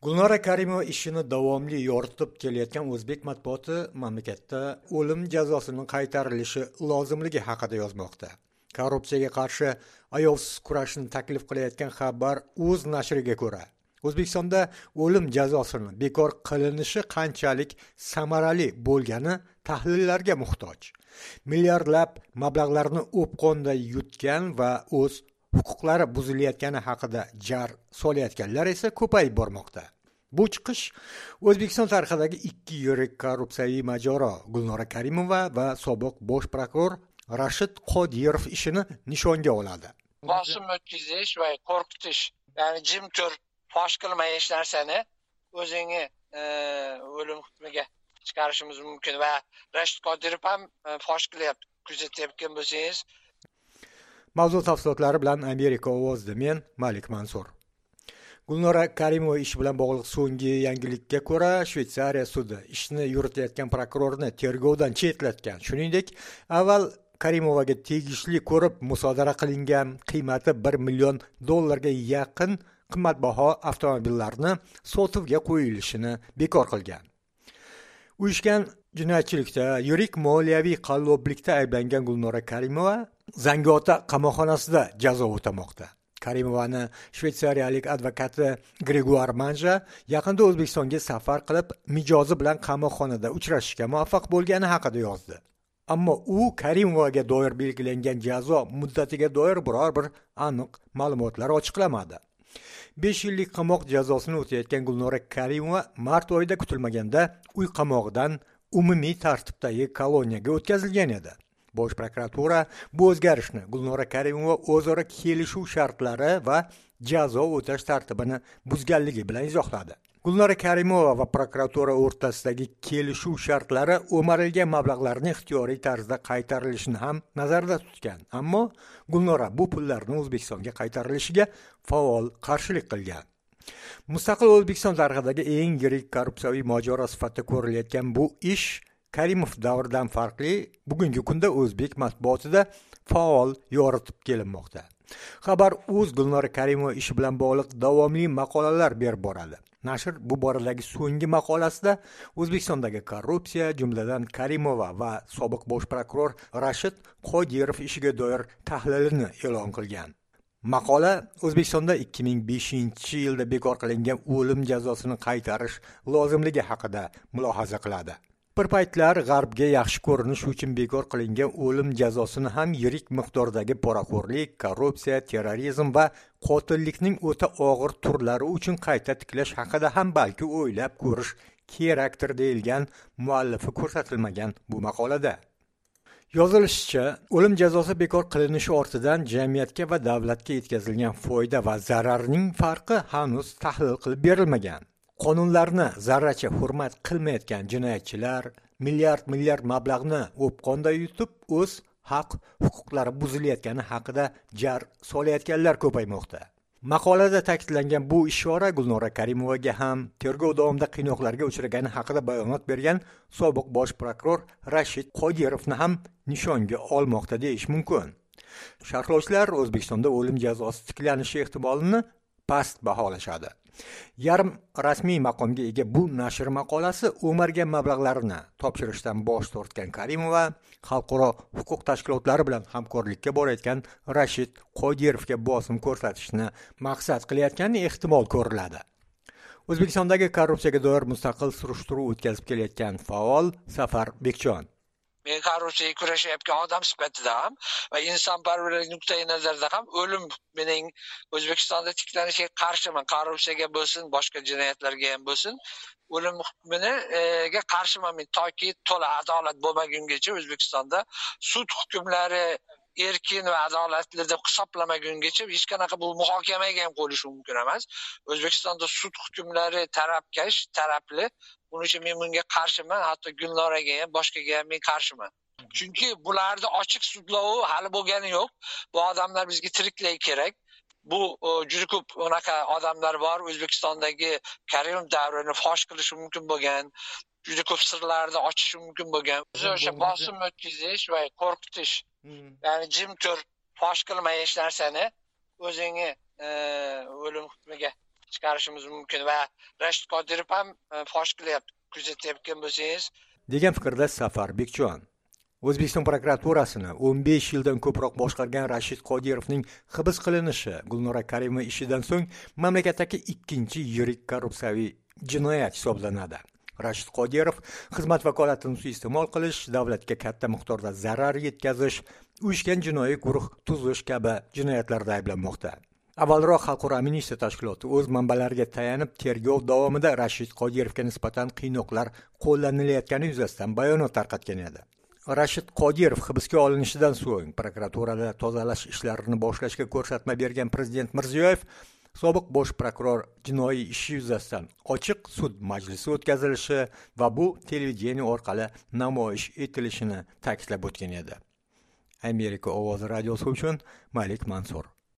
Gulnora Karimova ishini davomli yoritib kelayotgan o'zbek matbuoti mamlakatda o'lim jazosining qaytarilishi lozimligi haqida yozmoqda. Korrupsiyaga qarshi ayovsiz kurashni taklif qilayotgan xabar o'z nashriga ko'ra, O'zbekistonda o'lim jazosini bekor qilinishi qanchalik samarali bo'lgani tahlillarga muhtoj. Milliardlab mablag'larni o'pqonda yutgan va o'z huquqlari buzilayotgani haqida jar solayotganlar esa ko'payib bormoqda. Bu chiqish O'zbekiston tarixidagi ikki yirik korrupsiyaviy mojaro Gulnora Karimova va sobiq bosh prokuror Rashid Qodirov ishini nishonga oladi. Bosim o'tkazish va qo'rqitish, ya'ni jim tur, fosh qilmay hech narsani o'zingni o'lim hukmiga chiqarishimiz mumkin va Rashid Qodirov ham fosh qilyapti. Kuzatayotgan bo'lsangiz. Mavzu tafsilotlari bilan Amerika ovozida men Malik Mansur. Gulnora Karimova ish bilan bog'liq so'nggi yangilikka ko'ra, Shveysariya sudi ishni yuritayotgan prokurorni tergovdan chetlatgan. Shuningdek, avval Karimovaga tegishli ko'rib musodara qilingan qiymati $1 million yaqin qimmatbaho avtomobillarni sotuvga qo'yilishini bekor qilgan. Uyushgan jinoyatchilikda, yirik moliyaviy qalloblikda ayblangan Gulnora Karimova Zangiota qamoqxonasida jazo o'tamoqda. Karimovani shveysariyalik advokati Gregoire Manja yaqinda O'zbekistonga safar qilib, mijozi bilan qamoqxonada uchrashishga muvaffaq bo'lgani haqida yozdi. Ammo u Karimovaga doir belgilangan jazo muddatiga doir biror bir aniq ma'lumotlar ochiqlamadi. 5 yillik qamoq jazosini o'tayotgan Gulnora Karimova mart oyida kutilmaganda uy qamog'idan umumiy tartibdagi koloniyaga o'tkazilgan edi. Bosh prokuratura bu o'zgarishni Gulnora Karimova o'zaro kelishuv shartlari va jazo o'tash tartibini buzganligi bilan izohladi. Gulnora Karimova va prokuratura o'rtasidagi kelishuv shartlari o'marilgan mablag'larning ixtiyoriy tarzda qaytarilishini ham nazarda tutgan. Ammo Gulnora bu pullarni O'zbekistonga qaytarilishiga faol qarshilik qilgan. Mustaqil O'zbekiston tarixidagi eng yirik korrupsiyaviy mojaro sifatida ko'rilayotgan bu ish Karimov davridan farqli bugungi kunda o'zbek matbuotida faol yoritib kelinmoqda. Xabar o'z Gulnora Karimova ishi bilan bog'liq davomli maqolalar berib boradi. Nashr bu boradagi so'nggi maqolasida O'zbekistondagi korrupsiya, jumladan Karimova va sobiq bosh prokuror Rashid Qodirov ishiga doir tahlilini e'lon qilgan. Maqola O'zbekistonda 2005-yilda bekor qilingan o'lim jazosini qaytarish lozimligi haqida mulohaza qiladi. Bir paytlar G'arbga yaxshi ko'rinish uchun bekor qilingan o'lim jazosini ham yirik miqdordagi poraxo'rlik, korrupsiya, terrorizm va qotillikning o'ta og'ir turlari uchun qayta tiklash haqida ham balki o'ylab ko'rish kerakdir deyilgan muallifi ko'rsatilmagan bu maqolada. Yozilishicha, o'lim jazosi bekor qilinishi ortidan jamiyatga va davlatga yetkazilgan foyda va zararning farqi hanuz tahlil qilib berilmagan. Qonunlarni zarracha hurmat qilmayotgan jinoyatchilar milliard mablag'ni o'pqonda yutib, o'z haq-huquqlari buzilayotgani haqida jar solayotganlar ko'paymoqda. Maqolada ta'kidlangan bu ishora Gulnora Karimovaga ham tergov davomida qiynoqlarga uchragani haqida bayonot bergan sobiq bosh prokuror Rashid Qodirovni ham nishonga olmoqda deyish mumkin. Sharhlovchilar O'zbekistonda o'lim jazosi tiklanishi ehtimolini past baholashadi. Yarim rasmiy maqomga ega bu nashr maqolasi o'margan mablag'larini topshirishdan bosh tortgan Karimova xalqaro huquq tashkilotlari bilan hamkorlikka borayotgan Rashid Qodirovga bosim ko'rsatishni maqsad qilayotgani ehtimol ko'riladi. O'zbekistondagi korrupsiyaga doir mustaqil surishtiruv o'tkazib kelayotgan faol Safar Bekjon. Men korrupsiyaga kurashayotgan odam sifatida ham va insonparvarlik nuqtai nazarida ham o'lim mening O'zbekistonda tiklanishiga qarshiman. Korrupsiyaga bo'lsin, boshqa jinoyatlarga ham bo'lsin, o'lim hukmiga qarshiman men toki to'la adolat bo'lmagungacha O'zbekistonda sud hukmlari erkin va adolatli deb hisoblamagungacha hech qanaqa bu muhokamaga ham qo'yilishi mumkin emas. O'zbekistonda sud hukmlari tarafkash, tarafli. Buning uchun men bunga qarshiman, hatto Gulnoraga ham, boshqaga ham men qarshiman. Chunki bularda ochiq sudlovi hali bo'lgani yo'q. Bu odamlar bizga tiriklay kerak. Bu juda ko'p unaqa odamlar bor O'zbekistondagi Karimov davrini fosh qilishi mumkin bo'lgan, juda ko'p sirlarni ochishi mumkin bo'lgan. O'sha bosim o'tkazish va qo'rqitish, ya'ni jim tur, fosh qilmay hech narsani o'zingni o'lim hukmiga chiqarishimiz mumkin va Rashid Qodirov ham fosh qilyapti, kuzatayotgan bo'lsangiz, degan fikrda Safar Bekjon. O'zbekiston prokuraturasini 15 yildan ko'proq boshqargan Rashid Qodirovning hibs qilinishi Gulnora Karimova ishidan so'ng mamlakatdagi ikkinchi yirik korrupsiyaviy jinoyat hisoblanadi. Rashid Qodirov xizmat vakolatini suiiste'mol qilish, davlatga katta miqdorda zarar yetkazish, uyushgan jinoiy guruh tuzish kabi jinoyatlarda ayblanmoqda. Avvalroq Xalqaro amnistiya tashkiloti o'z manbalariga tayanib tergov davomida Rashid Qodirovga nisbatan qiynoqlar qo'llanilayotgani yuzasidan bayonot tarqatgan edi. Rashid Qodirov hibsga olinishidan so'ng prokuraturada tozalash ishlarini boshlashga ko'rsatma bergan Prezident Mirziyoyev sobiq bosh prokuror jinoiy ishi yuzasidan ochiq sud majlisi o'tkazilishi va bu televideniya orqali namoyish etilishini ta'kidlab o'tgan edi. Amerika ovozi radiosi uchun Malik Mansur.